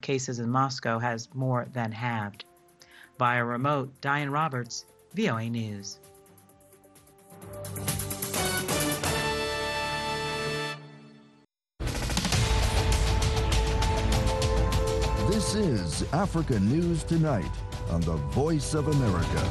Cases in Moscow has more than halved. Via remote, Diane Roberts, VOA News. This is Africa News Tonight on the Voice of America.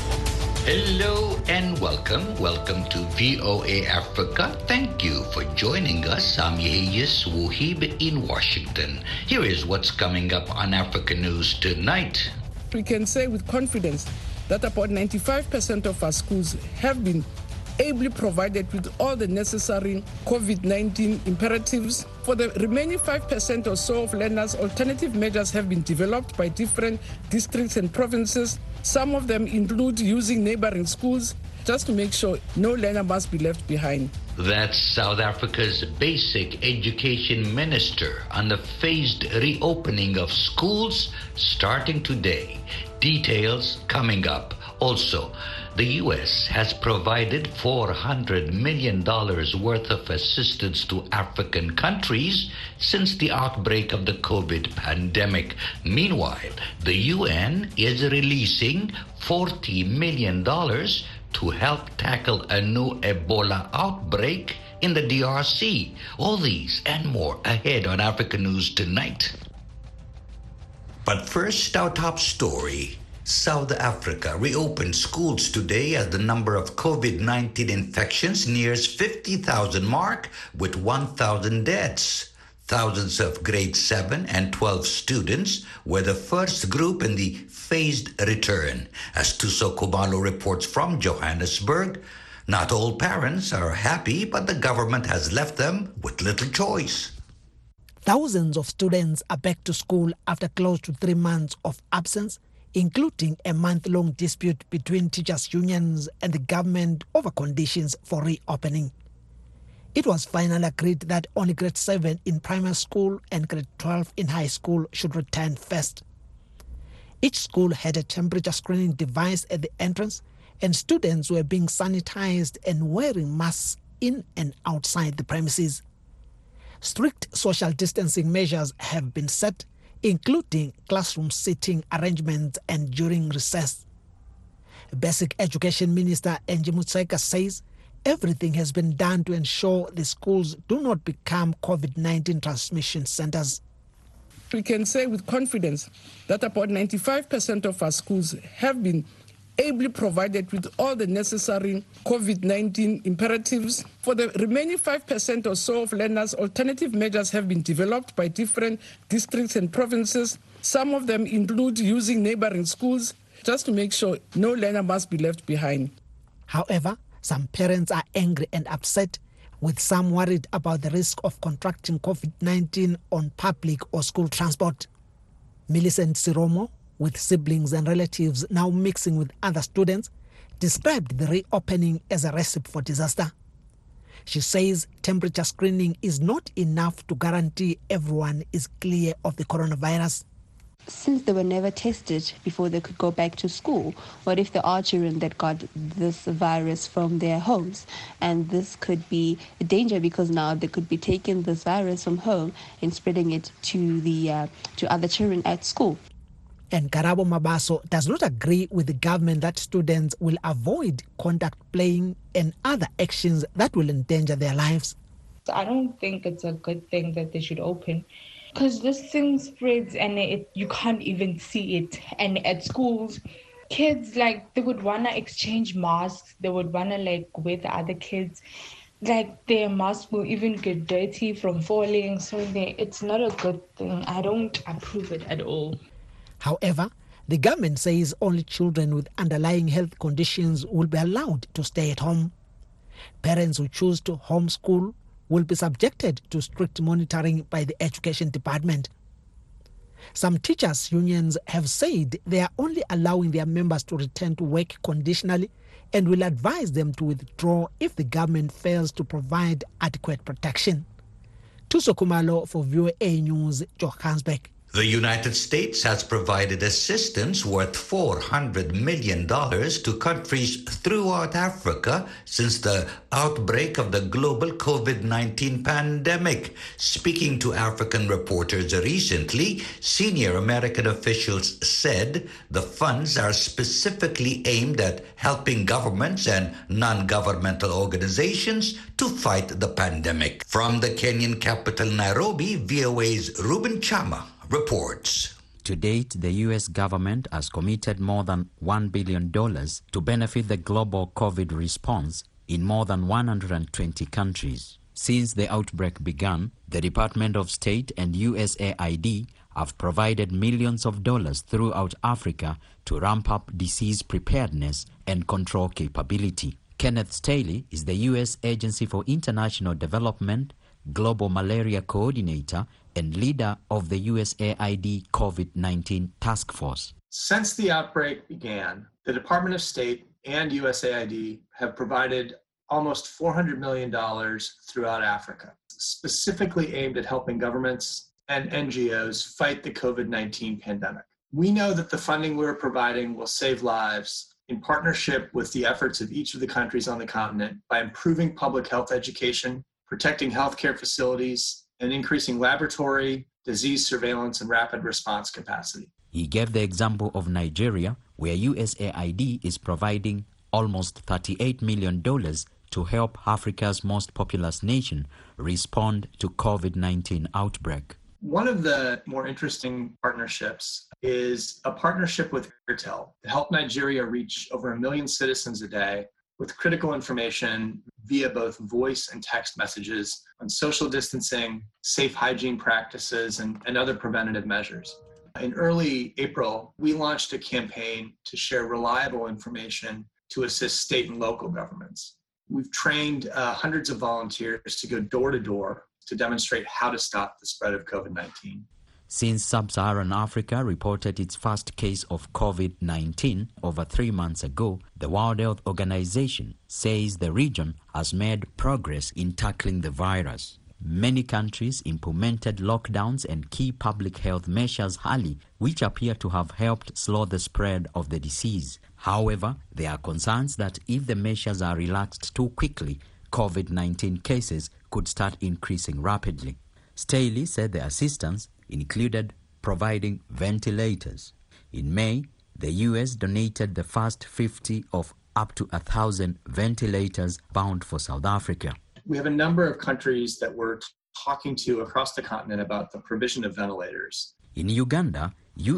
Hello and welcome. Welcome to VOA Africa. Thank you for joining us. I'm Yehiyas Wuhib in Washington. Here is what's coming up on Africa News Tonight. We can say with confidence that about 95% of our schools have been ably provided with all the necessary COVID-19 imperatives. For the remaining 5% or so of learners, alternative measures have been developed by different districts and provinces. Some of them include using neighboring schools just to make sure no learner must be left behind. That's South Africa's basic education minister on the phased reopening of schools starting today. Details coming up. Also, the U.S. has provided $400 million worth of assistance to African countries since the outbreak of the COVID pandemic. Meanwhile, the UN is releasing $40 million to help tackle a new Ebola outbreak in the DRC. All these and more ahead on Africa News Tonight. But first, our top story. South Africa reopened schools today as the number of COVID-19 infections nears 50,000 mark with 1,000 deaths. Thousands of grade 7 and 12 students were the first group in the phased return. As Tuso Khumalo reports from Johannesburg, not all parents are happy, but the government has left them with little choice. Thousands of students are back to school after close to 3 months of absence, including a month-long dispute between teachers' unions and the government over conditions for reopening. It was finally agreed that only grade 7 in primary school and grade 12 in high school should return first. Each school had a temperature screening device at the entrance, and students were being sanitized and wearing masks in and outside the premises. Strict social distancing measures have been set, including classroom seating arrangements and during recess. Basic Education Minister Angie Motshekga says everything has been done to ensure the schools do not become COVID-19 transmission centers. We can say with confidence that about 95% of our schools have been ably provided with all the necessary COVID-19 imperatives. For the remaining 5% or so of learners, alternative measures have been developed by different districts and provinces. Some of them include using neighboring schools just to make sure no learner must be left behind. However, some parents are angry and upset, with some worried about the risk of contracting COVID-19 on public or school transport. Millicent Siromo, with siblings and relatives now mixing with other students, described the reopening as a recipe for disaster. She says temperature screening is not enough to guarantee everyone is clear of the coronavirus. Since they were never tested before they could go back to school, what if there are children that got this virus from their homes? And this could be a danger because now they could be taking this virus from home and spreading it to other children at school. And Karabo Mabaso does not agree with the government that students will avoid contact playing and other actions that will endanger their lives. I don't think it's a good thing that they should open, because this thing spreads and you can't even see it. And at schools, kids, they would want to exchange masks. They would want to with the other kids. Their mask will even get dirty from falling. So it's not a good thing. I don't approve it at all. However, the government says only children with underlying health conditions will be allowed to stay at home. Parents who choose to homeschool will be subjected to strict monitoring by the Education Department. Some teachers' unions have said they are only allowing their members to return to work conditionally and will advise them to withdraw if the government fails to provide adequate protection. Tuso Khumalo for VOA News, Johannesburg. The United States has provided assistance worth $400 million to countries throughout Africa since the outbreak of the global COVID-19 pandemic. Speaking to African reporters recently, senior American officials said the funds are specifically aimed at helping governments and non-governmental organizations to fight the pandemic. From the Kenyan capital, Nairobi, VOA's Ruben Chama reports. To date, the U.S. government has committed more than $1 billion to benefit the global COVID response in more than 120 countries. Since the outbreak began, the Department of State and USAID have provided millions of dollars throughout Africa to ramp up disease preparedness and control capability. Kenneth Staley is the U.S. Agency for International Development Global Malaria Coordinator and leader of the USAID COVID-19 Task Force. Since the outbreak began, the Department of State and USAID have provided almost $400 million throughout Africa, specifically aimed at helping governments and NGOs fight the COVID-19 pandemic. We know that the funding we're providing will save lives in partnership with the efforts of each of the countries on the continent by improving public health education, protecting healthcare facilities, and increasing laboratory, disease surveillance, and rapid response capacity. He gave the example of Nigeria, where USAID is providing almost $38 million to help Africa's most populous nation respond to COVID-19 outbreak. One of the more interesting partnerships is a partnership with Airtel to help Nigeria reach over 1 million citizens a day with critical information via both voice and text messages on social distancing, safe hygiene practices, and other preventative measures. In early April, we launched a campaign to share reliable information to assist state and local governments. We've trained hundreds of volunteers to go door to door to demonstrate how to stop the spread of COVID-19. Since Sub-Saharan Africa reported its first case of COVID-19 over 3 months ago, the World Health Organization says the region has made progress in tackling the virus. Many countries implemented lockdowns and key public health measures early, which appear to have helped slow the spread of the disease. However, there are concerns that if the measures are relaxed too quickly, COVID-19 cases could start increasing rapidly. Staley said the assistance included providing ventilators. In May, the U.S. donated the first 50 of up to 1,000 ventilators bound for South Africa. We have a number of countries that we're talking to across the continent about the provision of ventilators. In Uganda,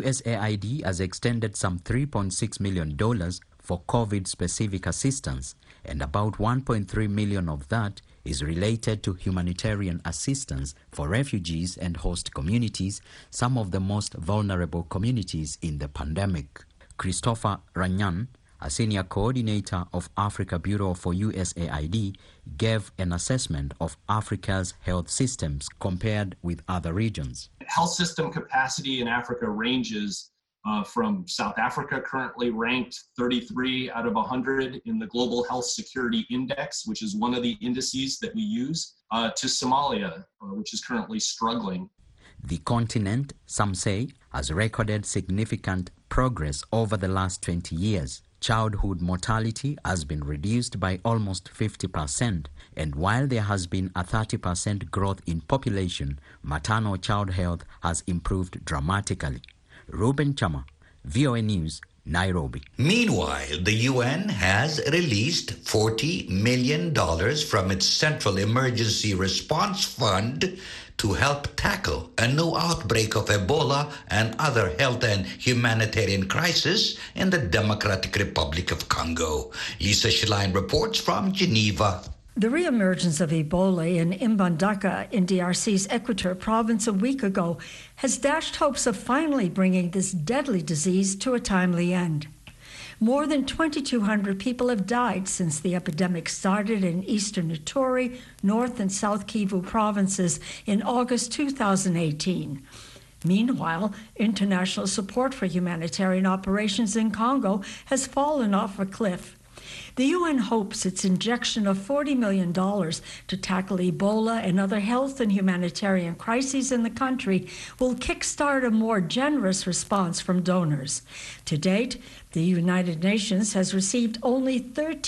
USAID has extended some $3.6 million for COVID-specific assistance, and about 1.3 million of that is related to humanitarian assistance for refugees and host communities, some of the most vulnerable communities in the pandemic. Christopher Ranyan, a senior coordinator of Africa Bureau for USAID, gave an assessment of Africa's health systems compared with other regions. Health system capacity in Africa ranges from South Africa, currently ranked 33 out of 100 in the Global Health Security Index, which is one of the indices that we use, to Somalia, which is currently struggling. The continent, some say, has recorded significant progress over the last 20 years. Childhood mortality has been reduced by almost 50%, and while there has been a 30% growth in population, maternal child health has improved dramatically. Ruben Chama, VOA News, Nairobi. Meanwhile, the UN has released $40 million from its Central Emergency Response Fund to help tackle a new outbreak of Ebola and other health and humanitarian crises in the Democratic Republic of Congo. Lisa Schlein reports from Geneva. The reemergence of Ebola in Mbandaka in DRC's Equateur province a week ago has dashed hopes of finally bringing this deadly disease to a timely end. More than 2,200 people have died since the epidemic started in eastern Ituri, North and South Kivu provinces in August 2018. Meanwhile, international support for humanitarian operations in Congo has fallen off a cliff. The UN hopes its injection of $40 million to tackle Ebola and other health and humanitarian crises in the country will kickstart a more generous response from donors. To date, the United Nations has received only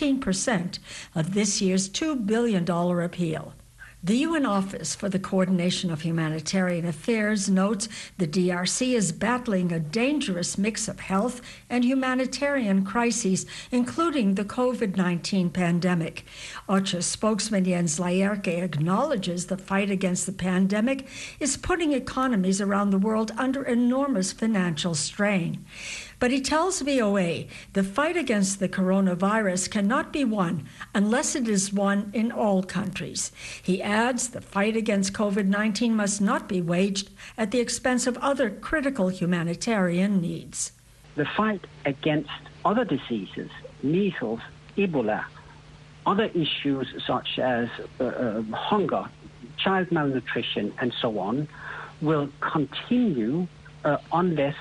13% of this year's $2 billion appeal. The UN Office for the Coordination of Humanitarian Affairs notes the DRC is battling a dangerous mix of health and humanitarian crises, including the COVID-19 pandemic. OCHA spokesman Jens Laerke acknowledges the fight against the pandemic is putting economies around the world under enormous financial strain. But he tells VOA the fight against the coronavirus cannot be won unless it is won in all countries. He adds the fight against COVID-19 must not be waged at the expense of other critical humanitarian needs. The fight against other diseases, measles, Ebola, other issues such as hunger, child malnutrition, and so on, will continue unless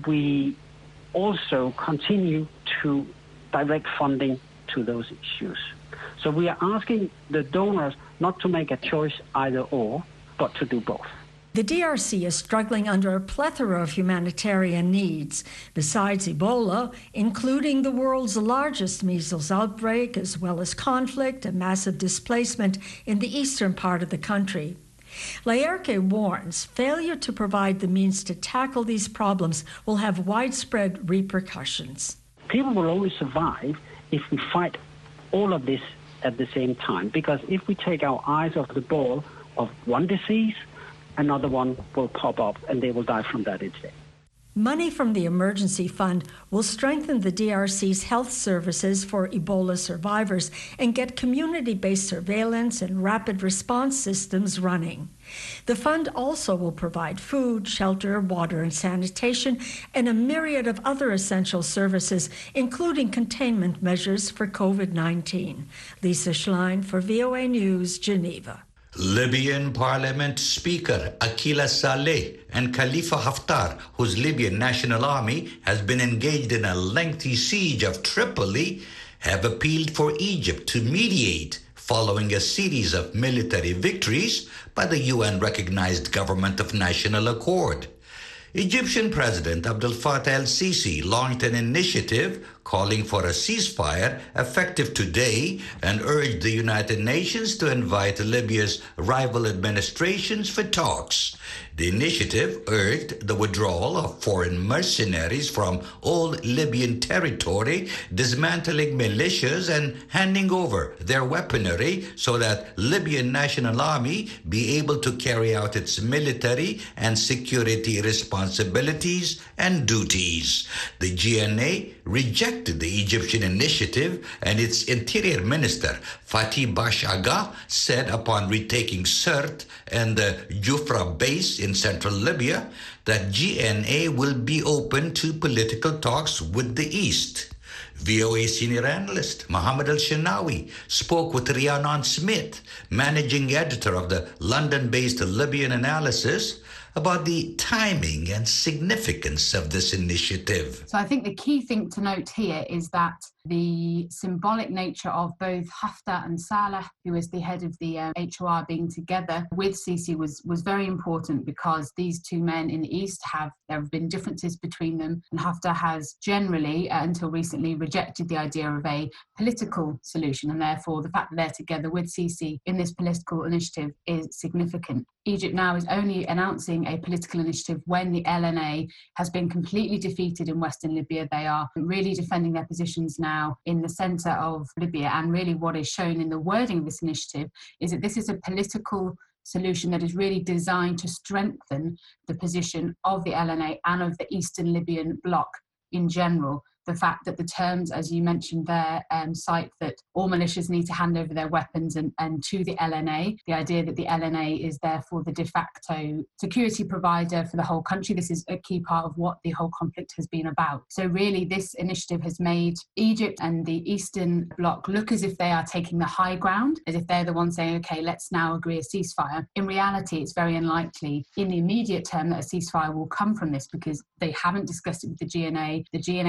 we also continue to direct funding to those issues. So we are asking the donors not to make a choice either or, but to do both. The DRC is struggling under a plethora of humanitarian needs, besides Ebola, including the world's largest measles outbreak, as well as conflict and massive displacement in the eastern part of the country. Laerke warns failure to provide the means to tackle these problems will have widespread repercussions. People will only survive if we fight all of this at the same time, because if we take our eyes off the ball of one disease, another one will pop up and they will die from that instead. Money from the emergency fund will strengthen the DRC's health services for Ebola survivors and get community-based surveillance and rapid response systems running. The fund also will provide food, shelter, water and sanitation, and a myriad of other essential services, including containment measures for COVID-19. Lisa Schlein for VOA News, Geneva. Libyan Parliament Speaker Akila Saleh and Khalifa Haftar, whose Libyan National Army has been engaged in a lengthy siege of Tripoli, have appealed for Egypt to mediate following a series of military victories by the UN-recognized Government of National Accord. Egyptian President Abdel Fattah el-Sisi launched an initiative calling for a ceasefire effective today and urged the United Nations to invite Libya's rival administrations for talks. The initiative urged the withdrawal of foreign mercenaries from all Libyan territory, dismantling militias and handing over their weaponry so that Libyan National Army be able to carry out its military and security responsibilities and duties. The GNA rejected the Egyptian initiative, and its Interior Minister Fatih Bash Agha said upon retaking Sirte and the Jufra base in central Libya that GNA will be open to political talks with the East. VOA senior analyst Mohammed Al-Shinawi spoke with Rhiannon Smith, managing editor of the London-based Libyan Analysis, about the timing and significance of this initiative. So I think the key thing to note here is that the symbolic nature of both Haftar and Saleh, who is the head of the HOR, being together with Sisi was very important, because these two men in the East there have been differences between them, and Haftar has generally, until recently, rejected the idea of a political solution, and therefore the fact that they're together with Sisi in this political initiative is significant. Egypt now is only announcing a political initiative when the LNA has been completely defeated in Western Libya. They are really defending their positions now in the centre of Libya, and really what is shown in the wording of this initiative is that this is a political solution that is really designed to strengthen the position of the LNA and of the Eastern Libyan bloc in general. The fact that the terms, as you mentioned there, cite that all militias need to hand over their weapons and to the LNA. The idea that the LNA is therefore the de facto security provider for the whole country. This is a key part of what the whole conflict has been about. So really, this initiative has made Egypt and the Eastern Bloc look as if they are taking the high ground, as if they're the ones saying, okay, let's now agree a ceasefire. In reality, it's very unlikely in the immediate term that a ceasefire will come from this, because they haven't discussed it with the GNA. The GNA hasn't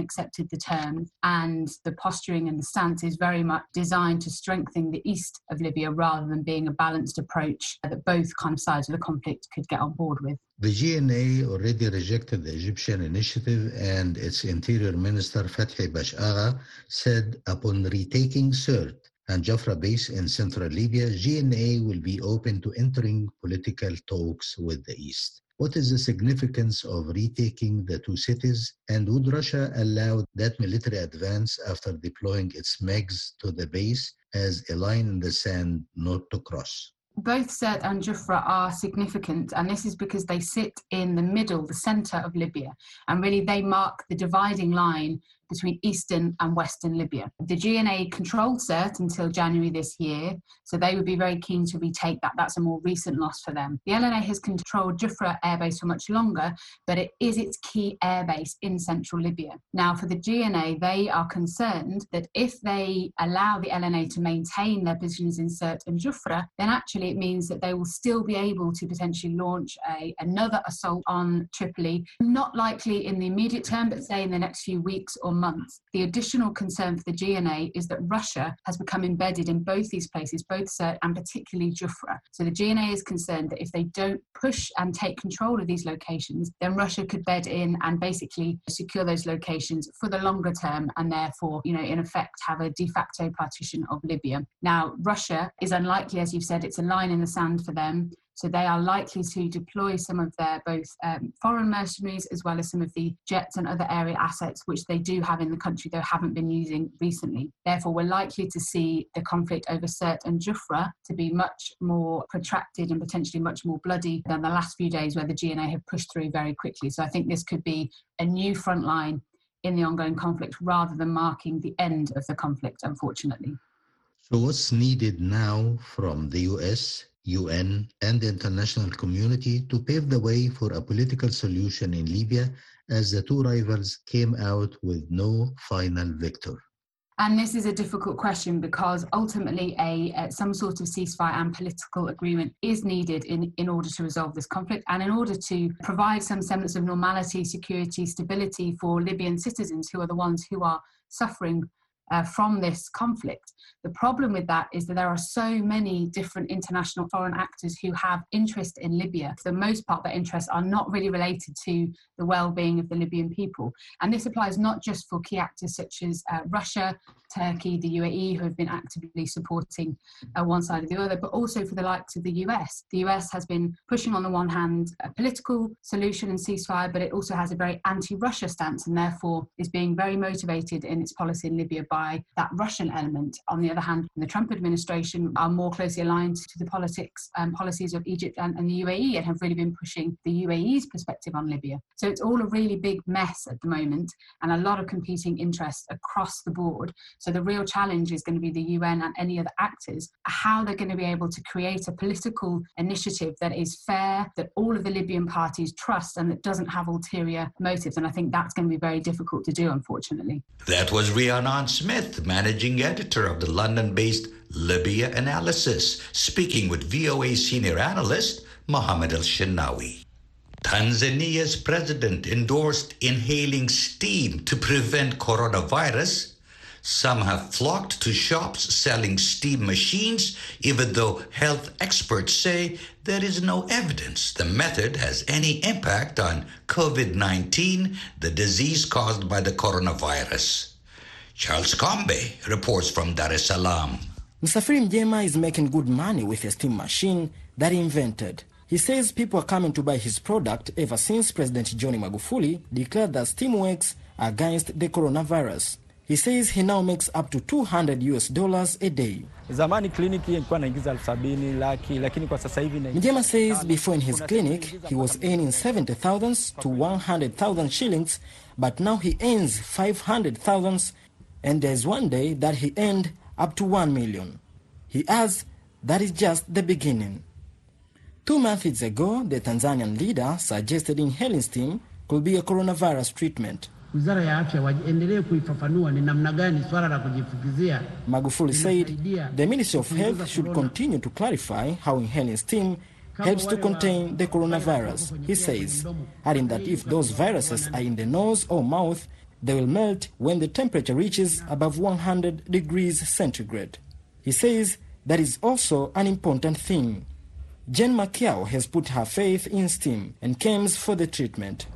accepted the terms, and the posturing and the stance is very much designed to strengthen the east of Libya rather than being a balanced approach that both kind of sides of the conflict could get on board with. The GNA already rejected the Egyptian initiative, and its Interior Minister Fathi Bashagha said upon retaking Sirte and Jafra base in central Libya, GNA will be open to entering political talks with the East. What is the significance of retaking the two cities, and would Russia allow that military advance after deploying its MiGs to the base as a line in the sand not to cross? Both Sirte and Jafra are significant, and this is because they sit in the middle, the centre of Libya, and really they mark the dividing line between eastern and western Libya. The GNA controlled Sirte until January this year, so they would be very keen to retake that. That's a more recent loss for them. The LNA has controlled Jafra airbase for much longer, but it is its key airbase in central Libya. Now, for the GNA, they are concerned that if they allow the LNA to maintain their positions in Sirte and Jafra, then actually it means that they will still be able to potentially launch another assault on Tripoli, not likely in the immediate term, but say in the next few weeks or months. The additional concern for the GNA is that Russia has become embedded in both these places, both Sirte and particularly Jafra. So the GNA is concerned that if they don't push and take control of these locations, then Russia could bed in and basically secure those locations for the longer term, and therefore, in effect, have a de facto partition of Libya. Now, Russia is unlikely, as you've said, it's a line in the sand for them. So they are likely to deploy some of their both foreign mercenaries as well as some of the jets and other area assets, which they do have in the country, though haven't been using recently. Therefore, we're likely to see the conflict over Sirte and Jafra to be much more protracted and potentially much more bloody than the last few days where the GNA have pushed through very quickly. So I think this could be a new front line in the ongoing conflict rather than marking the end of the conflict, unfortunately. So what's needed now from the US, UN, and the international community to pave the way for a political solution in Libya, as the two rivals came out with no final victor? And this is a difficult question because ultimately some sort of ceasefire and political agreement is needed in order to resolve this conflict and in order to provide some semblance of normality, security, stability for Libyan citizens who are the ones who are suffering from this conflict. The problem with that is that there are so many different international foreign actors who have interest in Libya. For the most part, their interests are not really related to the well-being of the Libyan people. And this applies not just for key actors such as Russia, Turkey, the UAE, who have been actively supporting one side or the other, but also for the likes of the US. The US has been pushing, on the one hand, a political solution and ceasefire, but it also has a very anti-Russia stance and therefore is being very motivated in its policy in Libya by that Russian element. On the other hand, the Trump administration are more closely aligned to the politics and policies of Egypt and the UAE and have really been pushing the UAE's perspective on Libya. So it's all a really big mess at the moment and a lot of competing interests across the board. So the real challenge is going to be the UN and any other actors, how they're going to be able to create a political initiative that is fair, that all of the Libyan parties trust and that doesn't have ulterior motives. And I think that's going to be very difficult to do, unfortunately. That was Rhiannon Smith, managing editor of the London-based Libya Analysis, speaking with VOA senior analyst Mohammed El-Shenawi. Tanzania's president endorsed inhaling steam to prevent coronavirus. Some have flocked to shops selling steam machines, even though health experts say there is no evidence the method has any impact on COVID-19, the disease caused by the coronavirus. Charles Combe reports from Dar es Salaam. Msafiri Mjema is making good money with a steam machine that he invented. He says people are coming to buy his product ever since President John Magufuli declared that steam works against the coronavirus. He says he now makes up to $200 a day. Mjema says before in his clinic he was earning 70,000 to 100,000 shillings, but now he earns 500,000, and there's one day that he earned up to 1 million. He adds that is just the beginning. 2 months ago, the Tanzanian leader suggested inhaling steam could be a coronavirus treatment. Magufuli said the Ministry of Health should continue to clarify how inhaling steam helps to contain the coronavirus. He says, adding that if those viruses are in the nose or mouth, They will melt when the temperature reaches above 100 degrees centigrade. He says that is also an important thing. Jen Makiao has put her faith in steam and comes for the treatment.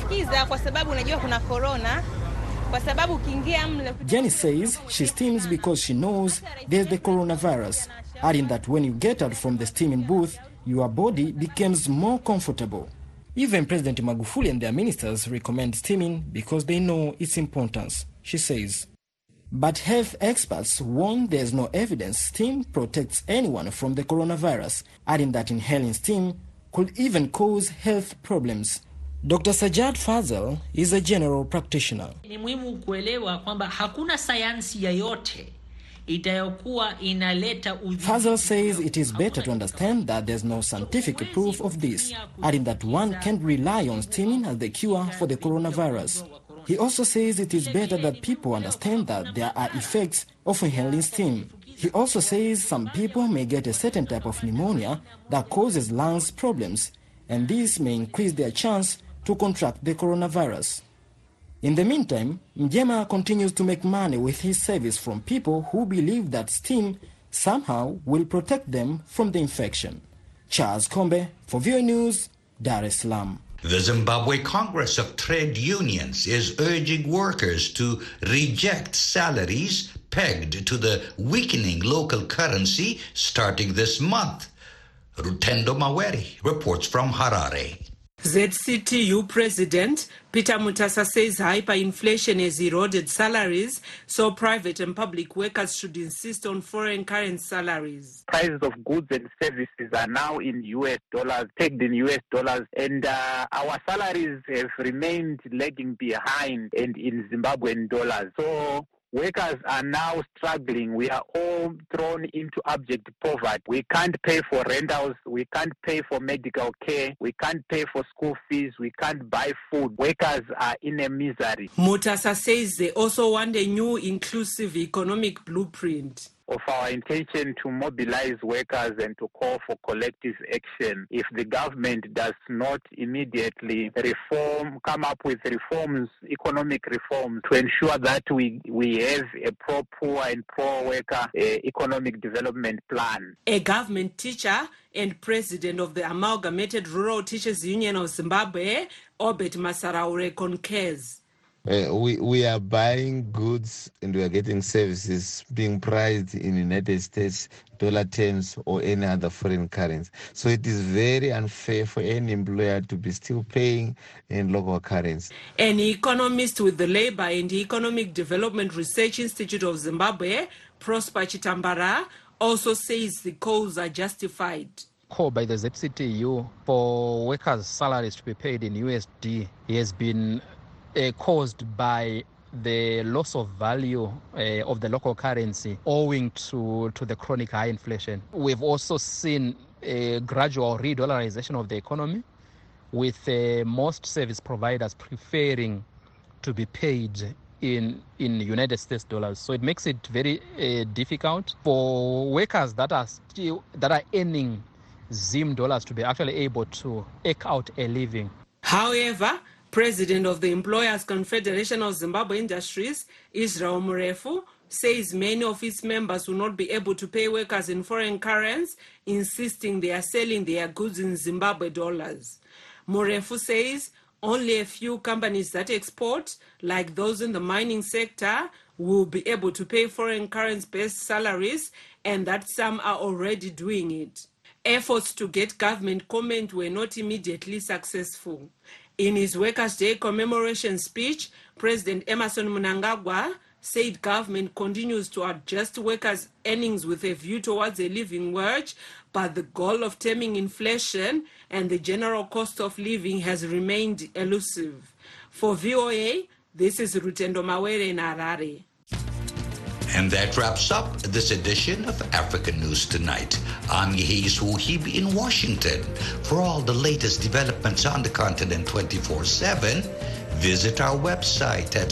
Jenny says she steams because she knows there's the coronavirus, adding that when you get out from the steaming booth, your body becomes more comfortable. Even President Magufuli and their ministers recommend steaming because they know its importance, she says. But health experts warn there's no evidence steam protects anyone from the coronavirus, adding that inhaling steam could even cause health problems. Dr. Sajad Fazal is a general practitioner. Ni muhimu kuelewa kwamba hakuna sayansi yoyote itayokuwa inaleta ujuzi. Fazal says it is better to understand that there's no scientific proof of this, adding that one can't rely on steaming as the cure for the coronavirus. He also says it is better that people understand that there are effects of inhaling steam. He also says some people may get a certain type of pneumonia that causes lungs problems, and this may increase their chance to contract the coronavirus. In the meantime, Mjema continues to make money with his service from people who believe that steam somehow will protect them from the infection. Charles Kombe for VOA News, Dar es Salaam. The Zimbabwe Congress of Trade Unions is urging workers to reject salaries pegged to the weakening local currency starting this month. Rutendo Maweri reports from Harare. ZCTU President Peter Mutasa says hyperinflation has eroded salaries, so private and public workers should insist on foreign currency salaries. Prices of goods and services are now in US dollars, pegged in US dollars, and our salaries have remained lagging behind and in Zimbabwean dollars. So workers are now struggling. We are all thrown into abject poverty. We can't pay for rentals. We can't pay for medical care. We can't pay for school fees. We can't buy food. Workers are in a misery. Mutasa says they also want a new inclusive economic blueprint. Of our intention to mobilize workers and to call for collective action if the government does not immediately come up with reforms, economic reforms, to ensure that we have a pro-poor and pro-worker economic development plan. A government teacher and president of the Amalgamated Rural Teachers Union of Zimbabwe, Obet Masaraure, concurs. We are buying goods and we are getting services being priced in United States dollar terms or any other foreign currency. So it is very unfair for any employer to be still paying in local currency. An economist with the Labour and Economic Development Research Institute of Zimbabwe, Prosper Chitambara, also says the calls are justified. Call by the ZCTU for workers' salaries to be paid in USD has been caused by the loss of value of the local currency owing to the chronic high inflation. We've also seen a gradual re-dollarization of the economy, with most service providers preferring to be paid in United States dollars. So it makes it very difficult for workers that are earning Zim dollars to be actually able to eke out a living. However, President of the Employers Confederation of Zimbabwe Industries, Israel Murefu, says many of its members will not be able to pay workers in foreign currency, insisting they are selling their goods in Zimbabwe dollars. Murefu says only a few companies that export, like those in the mining sector, will be able to pay foreign currency-based salaries, and that some are already doing it. Efforts to get government comment were not immediately successful. In his Workers' Day commemoration speech, President Emmerson Mnangagwa said government continues to adjust workers' earnings with a view towards a living wage, but the goal of taming inflation and the general cost of living has remained elusive. For VOA, this is Rutendo Mawere in Harare. And that wraps up this edition of African News Tonight. I'm Yehis Wuhibi in Washington. For all the latest developments on the continent 24/7, visit our website at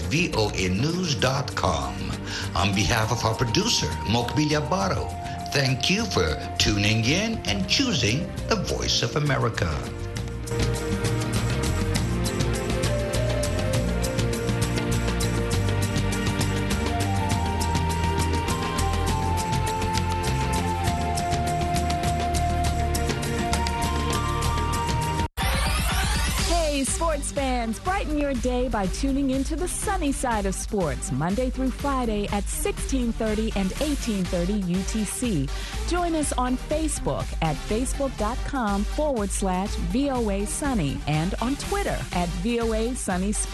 voanews.com. On behalf of our producer, Mokbilia Baro, thank you for tuning in and choosing the Voice of America. friends, brighten your day by tuning into the sunny side of sports, Monday through Friday at 16:30 and 18:30 UTC. Join us on Facebook at facebook.com/VOA Sunny and on Twitter at VOA Sunny Sports.